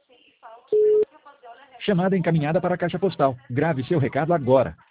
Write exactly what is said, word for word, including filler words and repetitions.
Chamada encaminhada para a caixa postal. Grave seu recado agora.